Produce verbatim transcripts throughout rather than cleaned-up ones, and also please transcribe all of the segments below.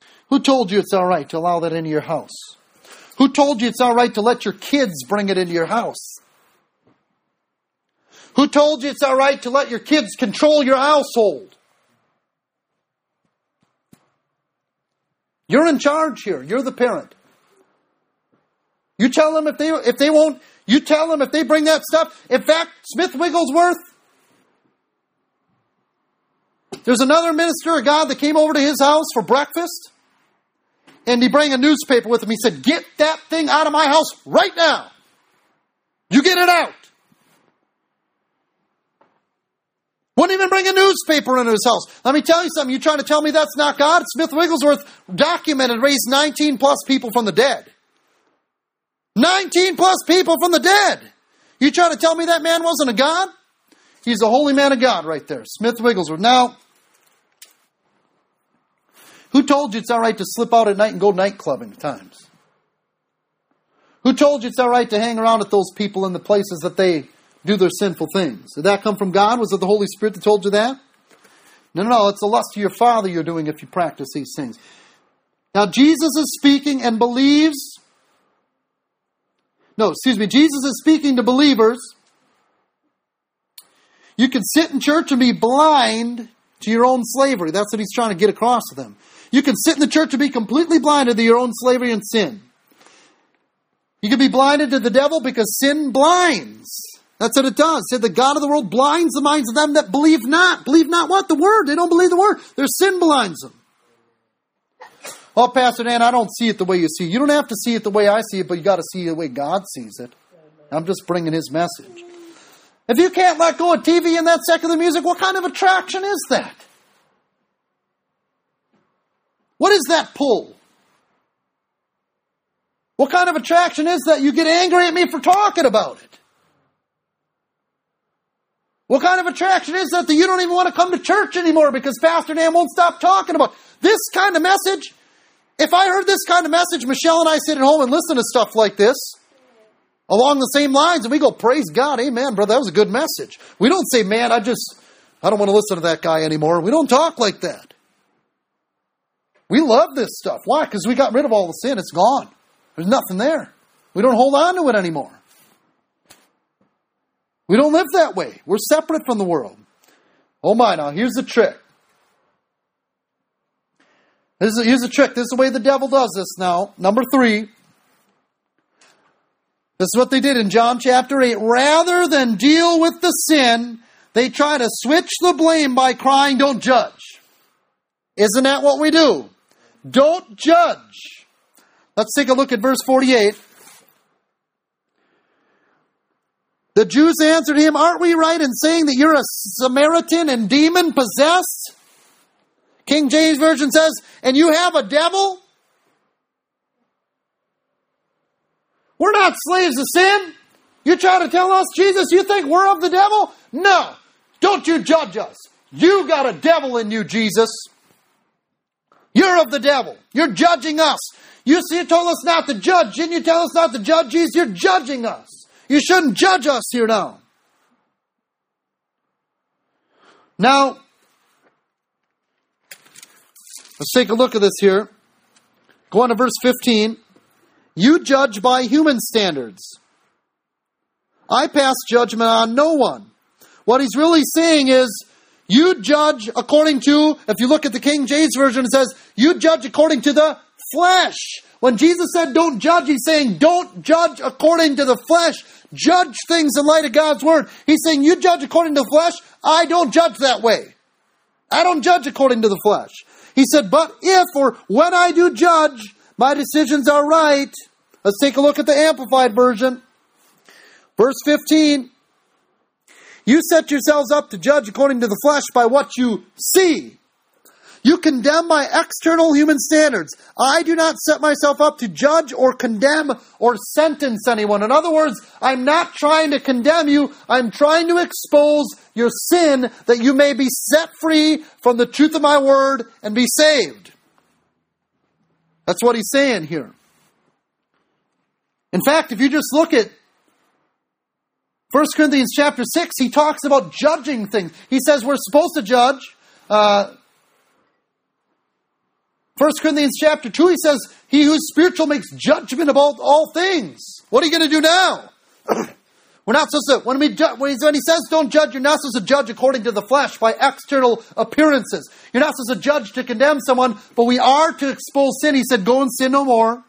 Who told you it's all right to allow that into your house? Who told you it's all right to let your kids bring it into your house? Who told you it's all right to let your kids control your household? You're in charge here. You're the parent. You tell them if they if they won't, you tell them if they bring that stuff. In fact, Smith Wigglesworth, there's another minister of God that came over to his house for breakfast, and he brought a newspaper with him. He said, "Get that thing out of my house right now. You get it out." Wouldn't even bring a newspaper into his house. Let me tell you something. You trying to tell me that's not God? Smith Wigglesworth documented raised nineteen plus people from the dead. nineteen plus people from the dead. You trying to tell me that man wasn't a God? He's a holy man of God right there. Smith Wigglesworth. Now, who told you it's all right to slip out at night and go nightclubbing at times? Who told you it's all right to hang around with those people in the places that they do their sinful things? Did that come from God? Was it the Holy Spirit that told you that? No, no, no. It's the lust of your father you're doing if you practice these things. Now, Jesus is speaking and believes. No, excuse me. Jesus is speaking to believers. You can sit in church and be blind to your own slavery. That's what he's trying to get across to them. You can sit in the church and be completely blinded to your own slavery and sin. You can be blinded to the devil because sin blinds. That's what it does. It said the God of the world blinds the minds of them that believe not. Believe not what? The word. They don't believe the word. Their sin blinds them. Oh, Pastor Dan, I don't see it the way you see it. You don't have to see it the way I see it, but you got to see it the way God sees it. I'm just bringing his message. If you can't let go of T V and that secular music, what kind of attraction is that? What is that pull? What kind of attraction is that? You get angry at me for talking about it. What kind of attraction is that that you don't even want to come to church anymore because Pastor Dan won't stop talking about this kind of message? If I heard this kind of message, Michelle and I sit at home and listen to stuff like this along the same lines, and we go, praise God, amen, brother, that was a good message. We don't say, man, I just, I don't want to listen to that guy anymore. We don't talk like that. We love this stuff. Why? Because we got rid of all the sin. It's gone. There's nothing there. We don't hold on to it anymore. We don't live that way. We're separate from the world. Oh my, now here's the trick. This is, here's the trick. This is the way the devil does this now. Number three. This is what they did in John chapter eight. Rather than deal with the sin, they try to switch the blame by crying, don't judge. Isn't that what we do? Don't judge. Let's take a look at verse forty-eight. The Jews answered him, aren't we right in saying that you're a Samaritan and demon-possessed? King James Version says, and you have a devil? We're not slaves of sin. You try to tell us, Jesus, you think we're of the devil? No. Don't you judge us. You got a devil in you, Jesus. You're of the devil. You're judging us. You, you told us not to judge. Didn't you tell us not to judge, Jesus? You're judging us. You shouldn't judge us here now. Now, let's take a look at this here. Go on to verse fifteen. You judge by human standards. I pass judgment on no one. What he's really saying is, you judge according to, if you look at the King James Version, it says, you judge according to the flesh. When Jesus said don't judge, he's saying don't judge according to the flesh. Judge things in light of God's word. He's saying you judge according to the flesh. I don't judge that way. I don't judge according to the flesh. He said, but if or when I do judge, my decisions are right. Let's take a look at the Amplified Version. Verse fifteen. You set yourselves up to judge according to the flesh by what you see. You condemn by external human standards. I do not set myself up to judge or condemn or sentence anyone. In other words, I'm not trying to condemn you. I'm trying to expose your sin that you may be set free from the truth of my word and be saved. That's what he's saying here. In fact, if you just look at First Corinthians chapter six, he talks about judging things. He says we're supposed to judge. Uh, First Corinthians chapter two, he says, he who's spiritual makes judgment about all things. What are you going to do now? We're not supposed to, when, we, when he says don't judge, you're not supposed to judge according to the flesh by external appearances. You're not supposed to judge to condemn someone, but we are to expose sin. He said, go and sin no more.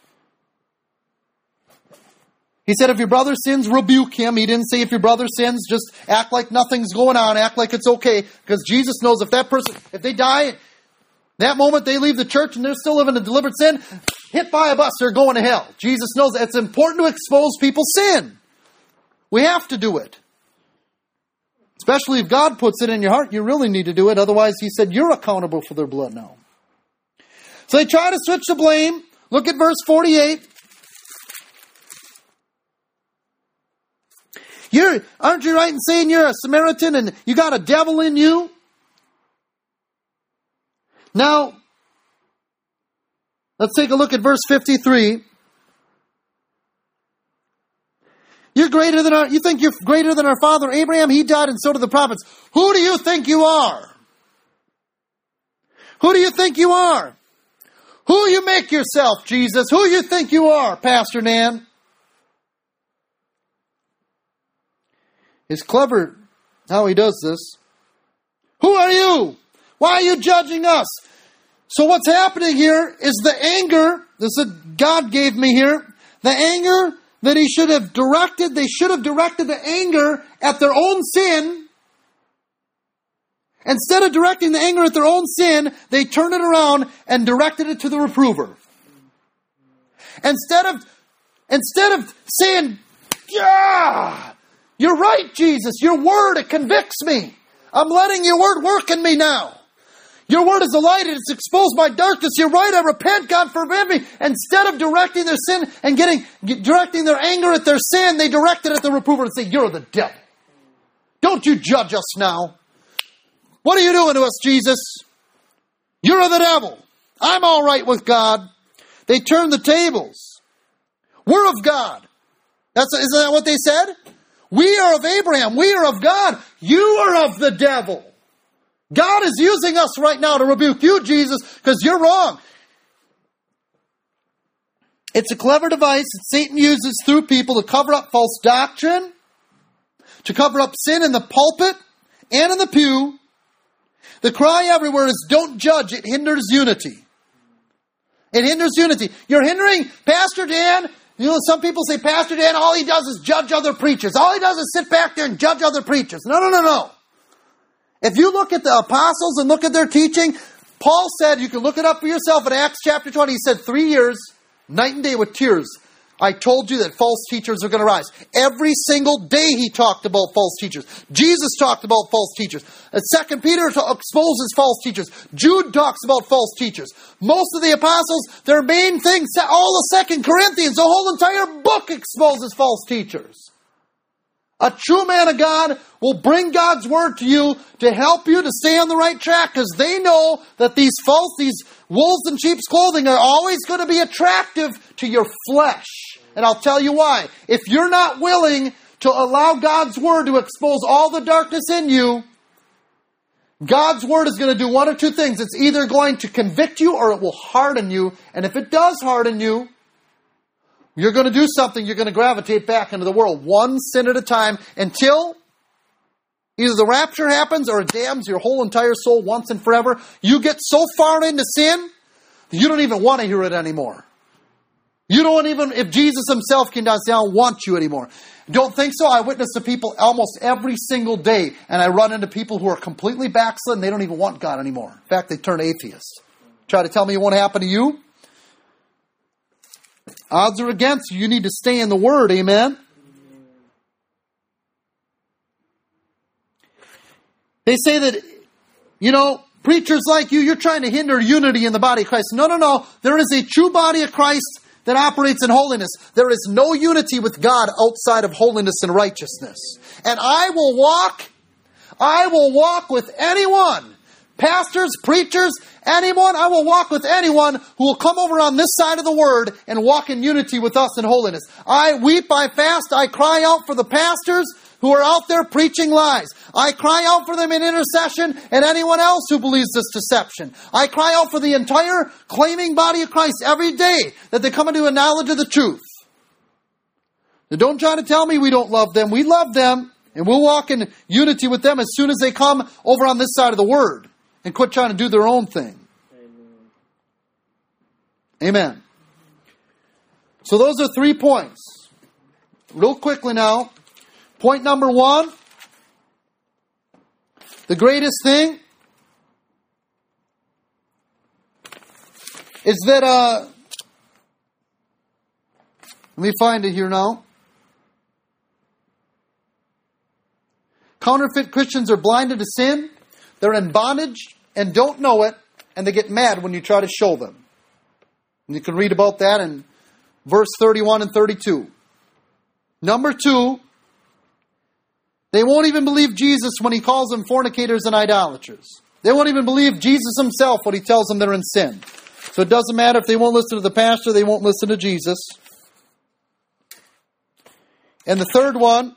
He said, if your brother sins, rebuke him. He didn't say if your brother sins, just act like nothing's going on, act like it's okay. Because Jesus knows if that person, if they die, that moment they leave the church and they're still living in deliberate sin, hit by a bus, they're going to hell. Jesus knows that it's important to expose people's sin. We have to do it. Especially if God puts it in your heart, you really need to do it. Otherwise, he said, you're accountable for their blood now. So they try to switch the blame. Look at verse forty-eight. You're, aren't you right in saying you're a Samaritan and you got a devil in you? Now, let's take a look at verse fifty-three. You're greater than our, you think you're greater than our father Abraham? He died and so did the prophets. Who do you think you are? Who do you think you are? Who you make yourself, Jesus? Who you think you are, Pastor Nan? It's clever how he does this. Who are you? Why are you judging us? So what's happening here is the anger, this is what God gave me here, the anger that he should have directed, they should have directed the anger at their own sin. Instead of directing the anger at their own sin, they turned it around and directed it to the reprover. Instead of, instead of saying, yeah, you're right, Jesus, your word, it convicts me. I'm letting your word work in me now. Your word is a light, and it's exposed my darkness. You're right, I repent, God forgive me. Instead of directing their sin and getting directing their anger at their sin, they direct it at the reprover and say, you're the devil. Don't you judge us now. What are you doing to us, Jesus? You're the devil. I'm all right with God. They turn the tables. We're of God. That's, isn't that what they said? We are of Abraham. We are of God. You are of the devil. God is using us right now to rebuke you, Jesus, because you're wrong. It's a clever device that Satan uses through people to cover up false doctrine, to cover up sin in the pulpit and in the pew. The cry everywhere is, don't judge. It hinders unity. It hinders unity. You're hindering Pastor Dan. You know, some people say, Pastor Dan, all he does is judge other preachers. All he does is sit back there and judge other preachers. No, no, no, no. If you look at the apostles and look at their teaching, Paul said, you can look it up for yourself in Acts chapter twenty, he said, three years, night and day with tears, I told you that false teachers are going to rise. Every single day he talked about false teachers. Jesus talked about false teachers. And Second Peter exposes false teachers. Jude talks about false teachers. Most of the apostles, their main thing, all of Second Corinthians, the whole entire book exposes false teachers. A true man of God will bring God's word to you to help you to stay on the right track, because they know that these false, these wolves in sheep's clothing are always going to be attractive to your flesh. And I'll tell you why. If you're not willing to allow God's word to expose all the darkness in you, God's word is going to do one or two things. It's either going to convict you or it will harden you. And if it does harden you, you're going to do something, you're going to gravitate back into the world, one sin at a time, until either the rapture happens or it damns your whole entire soul once and forever. You get so far into sin, you don't even want to hear it anymore. You don't even, if Jesus himself came down and said, I don't want you anymore. Don't think so? I witness to people almost every single day, and I run into people who are completely backslidden, they don't even want God anymore. In fact, they turn atheists. Try to tell me it won't happen to you? Odds are against you. You need to stay in the Word. Amen? They say that, you know, preachers like you, you're trying to hinder unity in the body of Christ. No, no, no. There is a true body of Christ that operates in holiness. There is no unity with God outside of holiness and righteousness. And I will walk, I will walk with anyone, pastors, preachers, anyone, I will walk with anyone who will come over on this side of the Word and walk in unity with us in holiness. I weep, I fast, I cry out for the pastors, who are out there preaching lies. I cry out for them in intercession and anyone else who believes this deception. I cry out for the entire claiming body of Christ every day that they come into a knowledge of the truth. Now don't try to tell me we don't love them. We love them, and we'll walk in unity with them as soon as they come over on this side of the Word and quit trying to do their own thing. Amen. So those are three points. Real quickly now. Point number one. The greatest thing is that, uh, let me find it here now. Counterfeit Christians are blinded to sin. They're in bondage and don't know it. And they get mad when you try to show them. And you can read about that in verse thirty-one and thirty-two. Number two, they won't even believe Jesus when he calls them fornicators and idolaters. They won't even believe Jesus himself when he tells them they're in sin. So it doesn't matter if they won't listen to the pastor, they won't listen to Jesus. And the third one,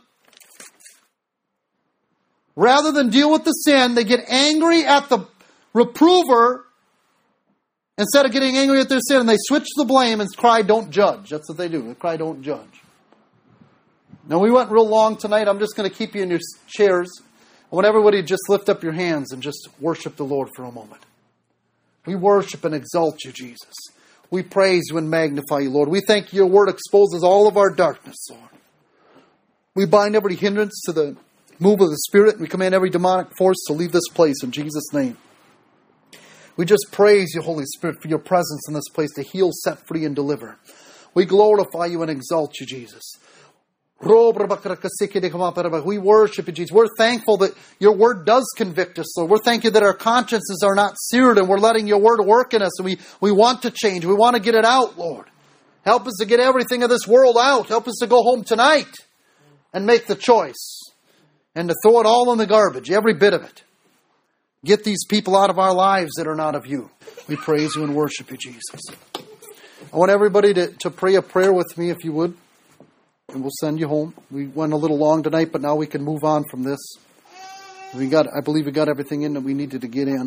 rather than deal with the sin, they get angry at the reprover instead of getting angry at their sin, and they switch the blame and cry, don't judge. That's what they do. They cry, don't judge. Now, we went real long tonight. I'm just going to keep you in your chairs. I want everybody to just lift up your hands and just worship the Lord for a moment. We worship and exalt you, Jesus. We praise you and magnify you, Lord. We thank you. Your word exposes all of our darkness, Lord. We bind every hindrance to the move of the Spirit, and we command every demonic force to leave this place in Jesus' name. We just praise you, Holy Spirit, for your presence in this place to heal, set free, and deliver. We glorify you and exalt you, Jesus. We worship you, Jesus. We're thankful that your word does convict us, Lord. We're thankful that our consciences are not seared and we're letting your word work in us, and we, we want to change. We want to get it out, Lord. Help us to get everything of this world out. Help us to go home tonight and make the choice and to throw it all in the garbage, every bit of it. Get these people out of our lives that are not of you. We praise you and worship you, Jesus. I want everybody to, to pray a prayer with me, if you would. And we'll send you home. We went a little long tonight, but now we can move on from this. We got, I believe we got everything in that we needed to get in.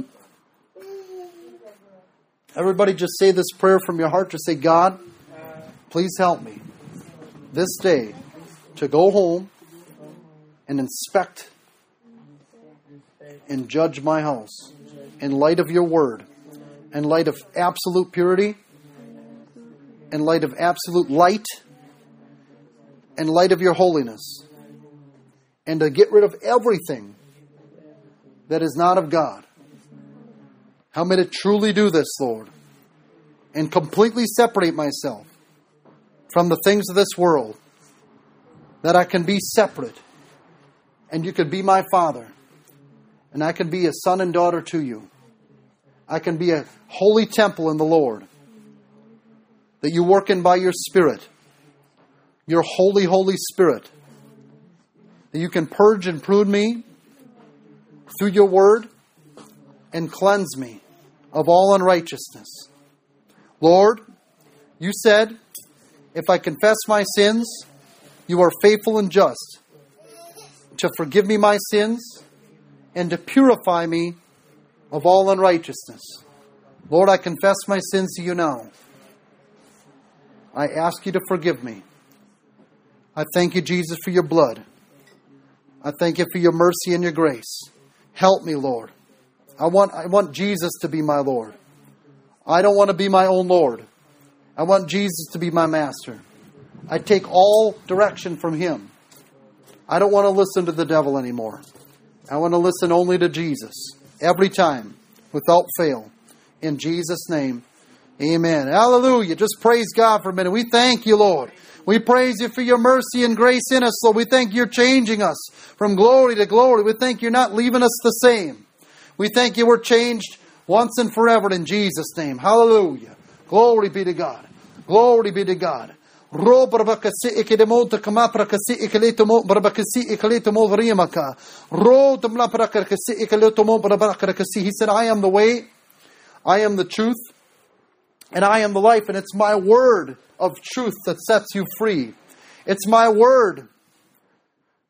Everybody just say this prayer from your heart. Just say, God, please help me this day to go home and inspect and judge my house in light of your word, in light of absolute purity, in light of absolute light, in light of your holiness, and to get rid of everything that is not of God. Help me to truly do this, Lord, and completely separate myself from the things of this world, that I can be separate, and you can be my Father, and I can be a son and daughter to you. I can be a holy temple in the Lord, that you work in by your Spirit, your holy, Holy Spirit, that you can purge and prune me through your word and cleanse me of all unrighteousness. Lord, you said, if I confess my sins, you are faithful and just to forgive me my sins and to purify me of all unrighteousness. Lord, I confess my sins to you now. I ask you to forgive me. I thank you, Jesus, for your blood. I thank you for your mercy and your grace. Help me, Lord. I want, I want Jesus to be my Lord. I don't want to be my own Lord. I want Jesus to be my master. I take all direction from him. I don't want to listen to the devil anymore. I want to listen only to Jesus. Every time, without fail. In Jesus' name, amen. Hallelujah. Just praise God for a minute. We thank you, Lord. We praise you for your mercy and grace in us, Lord. We thank you're changing us from glory to glory. We thank you're not leaving us the same. We thank you we're changed once and forever in Jesus' name. Hallelujah. Glory be to God. Glory be to God. He said, I am the way, I am the truth, and I am the life, and it's my word of truth that sets you free. It's my word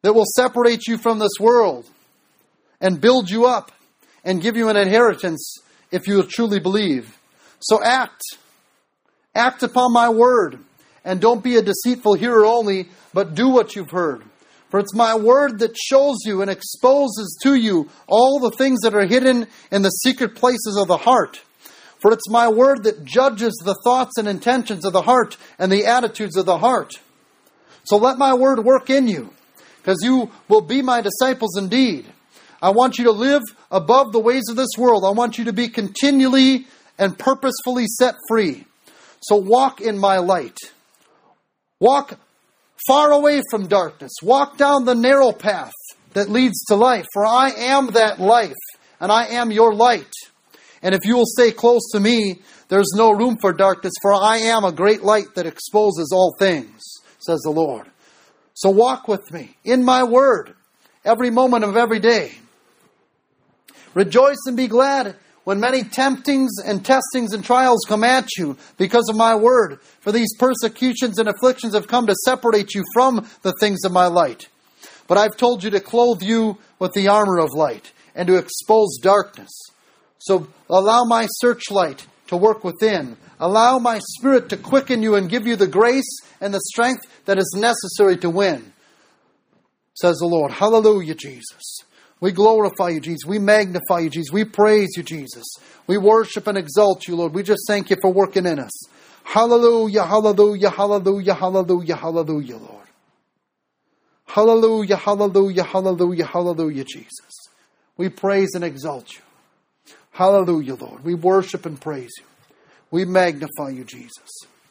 that will separate you from this world and build you up and give you an inheritance if you will truly believe. So act. Act upon my word. And don't be a deceitful hearer only, but do what you've heard. For it's my word that shows you and exposes to you all the things that are hidden in the secret places of the heart. For it's my word that judges the thoughts and intentions of the heart and the attitudes of the heart. So let my word work in you, because you will be my disciples indeed. I want you to live above the ways of this world. I want you to be continually and purposefully set free. So walk in my light. Walk far away from darkness. Walk down the narrow path that leads to life. For I am that life, and I am your light. And if you will stay close to me, there's no room for darkness, for I am a great light that exposes all things, says the Lord. So walk with me in my word every moment of every day. Rejoice and be glad when many temptings and testings and trials come at you because of my word. For these persecutions and afflictions have come to separate you from the things of my light. But I've told you to clothe you with the armor of light and to expose darkness. So allow my searchlight to work within. Allow my Spirit to quicken you and give you the grace and the strength that is necessary to win, says the Lord. Hallelujah, Jesus. We glorify you, Jesus. We magnify you, Jesus. We praise you, Jesus. We worship and exalt you, Lord. We just thank you for working in us. Hallelujah, hallelujah, hallelujah, hallelujah, hallelujah, Lord. Hallelujah, hallelujah, hallelujah, hallelujah, Jesus. We praise and exalt you. Hallelujah, Lord. We worship and praise you. We magnify you, Jesus.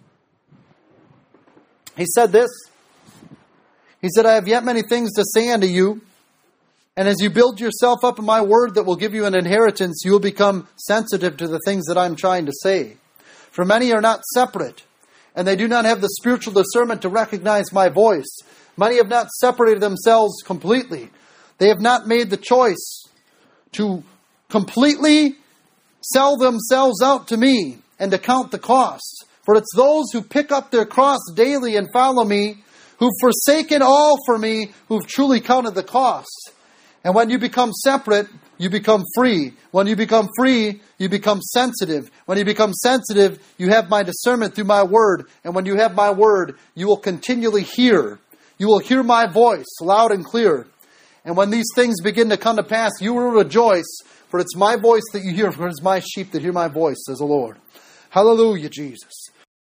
He said this. He said, I have yet many things to say unto you. And as you build yourself up in my word that will give you an inheritance, you will become sensitive to the things that I'm trying to say. For many are not separate, and they do not have the spiritual discernment to recognize my voice. Many have not separated themselves completely. They have not made the choice to completely sell themselves out to me and to count the cost. For it's those who pick up their cross daily and follow me, who've forsaken all for me, who've truly counted the cost. And when you become separate, you become free. When you become free, you become sensitive. When you become sensitive, you have my discernment through my word. And when you have my word, you will continually hear. You will hear my voice loud and clear. And when these things begin to come to pass, you will rejoice. For it's my voice that you hear, for it's my sheep that hear my voice, says the Lord. Hallelujah, Jesus.